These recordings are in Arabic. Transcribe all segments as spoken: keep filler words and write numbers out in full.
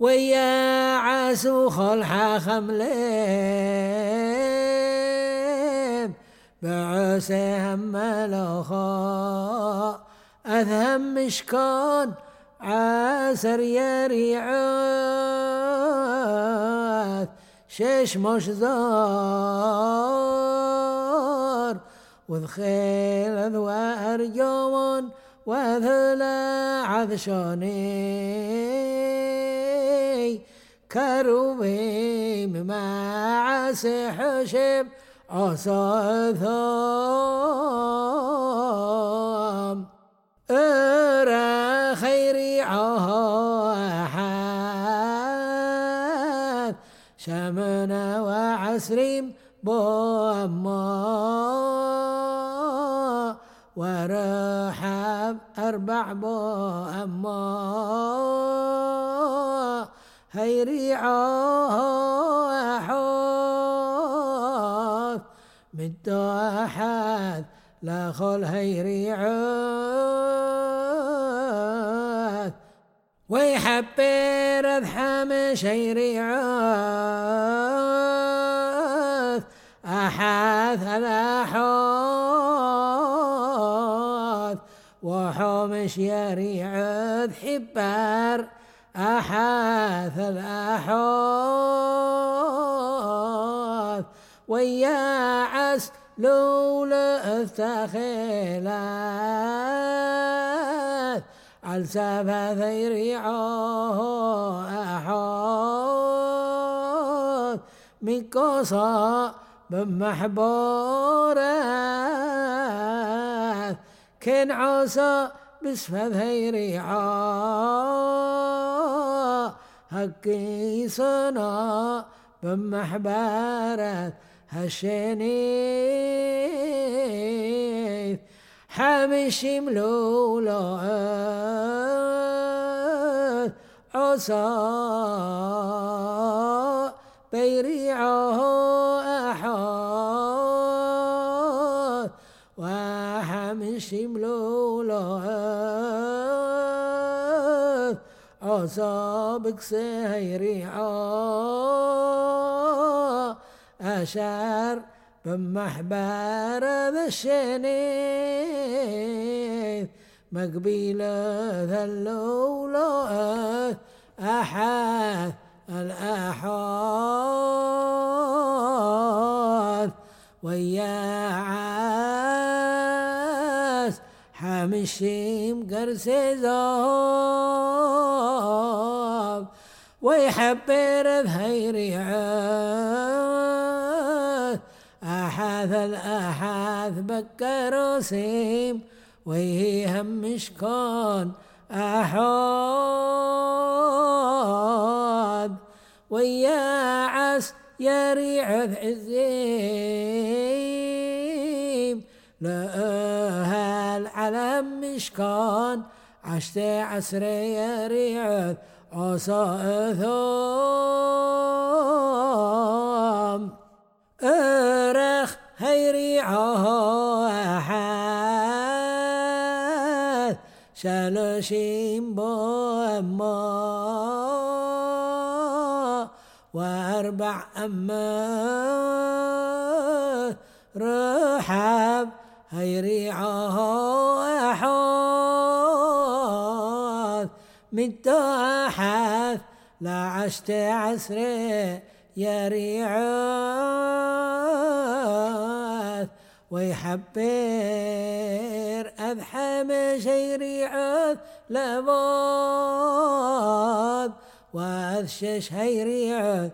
ويا عاسو خلحا خمليب بعسهم ملوخا أذهم مشكون عاسر يريعات شيش مش زار وذخيل ذوار جوون وذلا عذشوني كروبيم مع سحشب عصاثام ارى خيري عهاد شمنا وعسريم بوما ورحب أربع بوما هيري عهاد مدو أحد لا خل هيري عاد ويحبر أذحم شيري عاد أحاث الأحوث وحومش يريعد حبار أحاث الأحوث ويا عس لولا استخيلات عالسافة ذيريعه أحوث ميكوصا بمحبورات كن عوسى بسفذ هيريعا هكي صنا بمحبارات هالشنيث حامش ملولات عوسى بيريعه أحوث وحمش ملولات عصابك سيريعه أشار بمحبار ذا الشنيث مقبيلة ذا اللولات أحاث الأحوث ويا عاس حامشيم قرسي زوب ويحبر ذهيري عاث أحاث الأحاث بكروسيم ويهم مشكون أحوث ويا عس يريع عزيم لها العلم مشكون عشتي عسري يريع عصاثم ارخ هيريعه أحاث شالوشيم بوما وأربع أما رحب هيريعه أحوث متاحث لا عشت عسري يريعث ويحبر أذحم شيريعث لبوض وأذشش هيريعث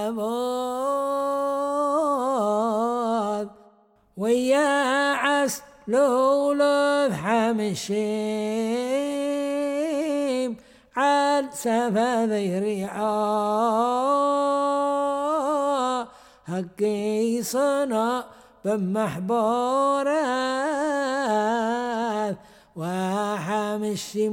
لبوض ويا عس لولذ حمشيم عاد سفا ذيريعا هكي صنع بمحبورات وحمشيم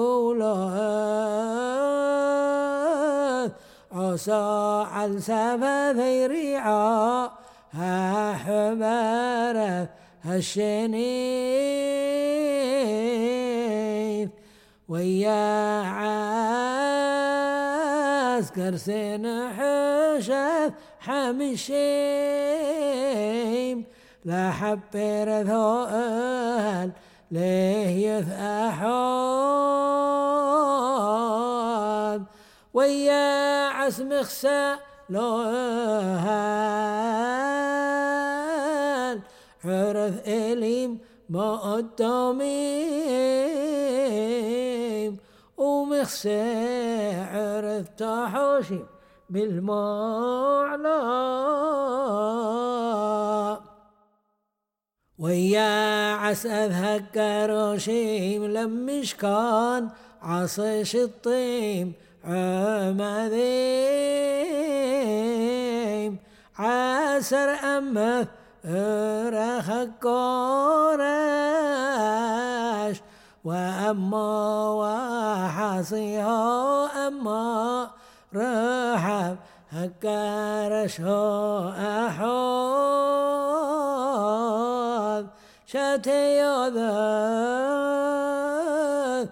لولذ عصا عال سفا ذيريعا ها حبارت هالشنيث ويا عسكر سين حشث حمشيم لا حبير ذوال ليه يثأحون ويا عسم خسا لوهال عرث إليم ما الدميم ومخسى عرث تحوشي بالمعنى ويا عسى هكروشيم لمش كان عصيش الطيم عمذيم عسر أمث رخ كورش وأما وحصيها أما رحب هكرش هو أحوذ شتي يذذ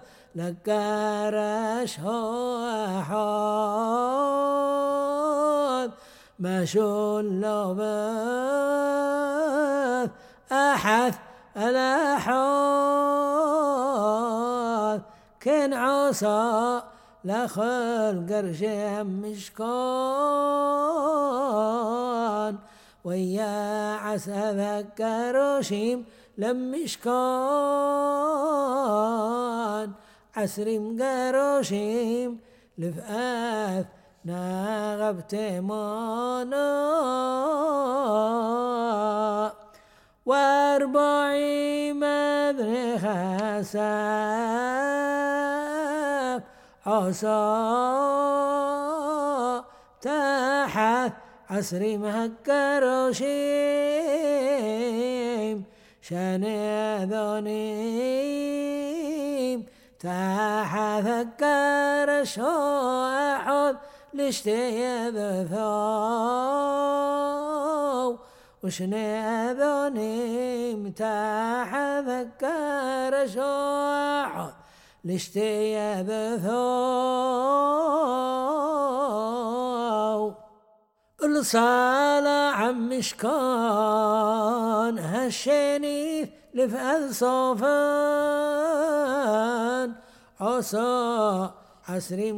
لكرش هو أحوذ مشول بث أحث الأحوذ كن عصا لخل قرشي مشكون ويا عسى ذكروشيم لمشكون عسريم قروشيم لفآث ناغبت مانا واربعي مدري خساف عصا تحت عسري مهكروشيم شاني ذونيم تحت هكرش أحد لشتي ذثو وشني ذونيم تحت هكرش أحد لشتي ذثو الصالة عمشكان هالشنيث لفأذ صوفان عصا عسري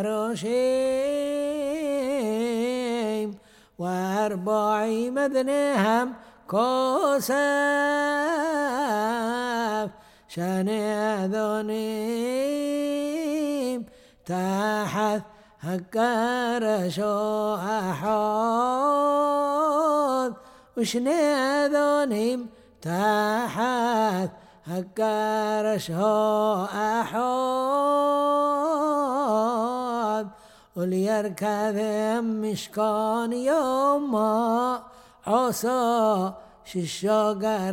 مقروشيم وأربعي مذنهم كوساف شاني ذونيم تحت هكرش أحوذ وشني ذونيم تحت هكرش أحوذ وليركض مشكان يوما عصا ششا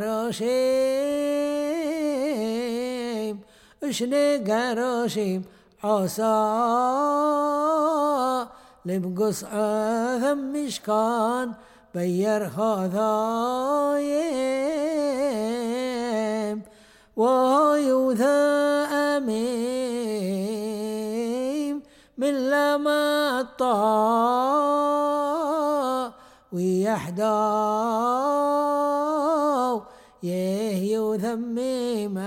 قروشيم وشني قروشيم عصا لبقص ثم مشكان بير خذايم ويوثى أميم من لما الطا ويحداو يه يثميم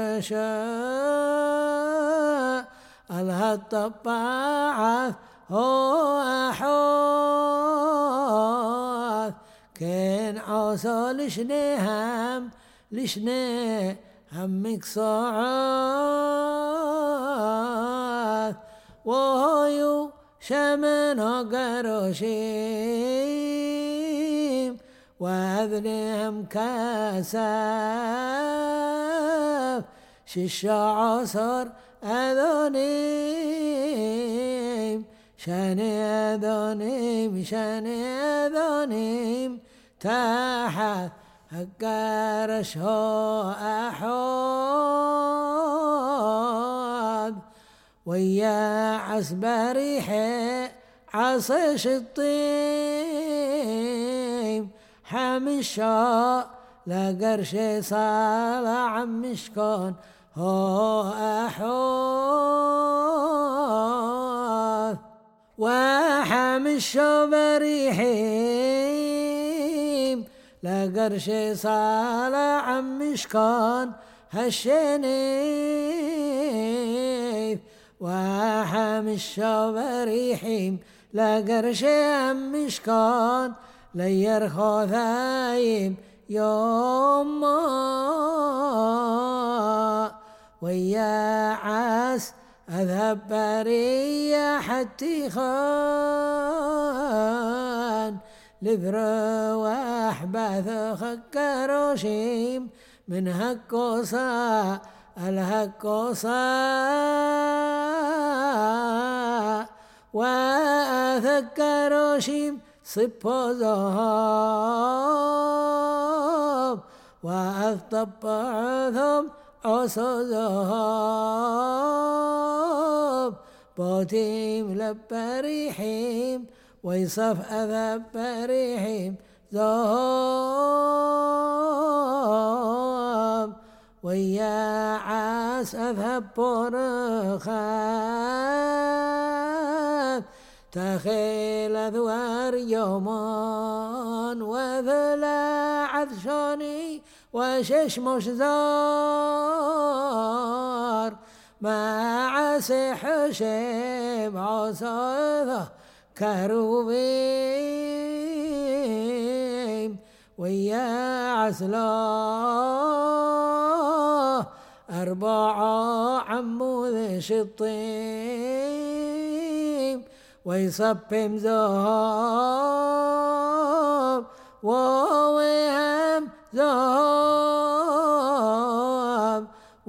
الرشا الهالطباعث هو أحوث كان عصا لشني هم لشني همك صعاث وهيو شمن قروشيم وأذنهم كاساف ششا عصر أذونيم شاني أذونيم شاني أذونيم تحت هكرش هو أحوذ ويا عسبريحي عصيش الطيم حمشا لا قرشي صالة عمشكون هو أحوذ وحام الشوبريحيم لقرش صالع عم مشكون هالشنيف وحام الشوبريحيم لقرش عم مشكون ليرخو ثايم يوم ويا عاس أذهب برية حتى خان لذرو وأحباث خكروشيم من هكوصا الهكوصا وأذكروشيم صبو زهاب وأطبعهم عصو زهاب بوتيم لبريحيم ويصف أذب بريحيم زهاب ويا عاس أذهب برخاب تخيل أذوار يومان وذلا عطشاني وشش مش زار مع سحشم عصاذة كروبيم ويا عسلا أربعة عمود شطيم ويصبم زهاب ووهم زهاب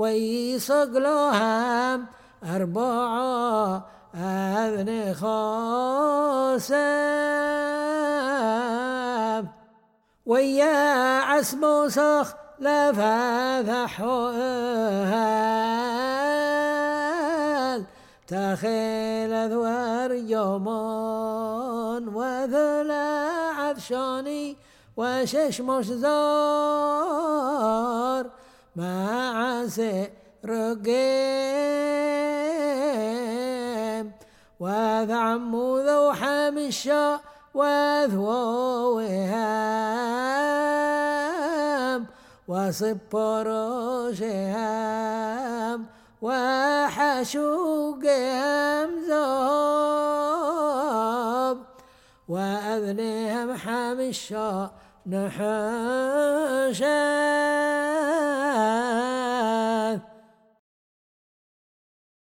ويصقلهم أربعة أذن خاسم ويا عسب سخ لفاذح أهل تخيل ذوار يومون وذلا عطشاني وشش مش زار مع رقيم وذا عمو ذو حامشا وذو وهام وصبر شهام وحشوقهم زاب وأذنهم حامشا نحشا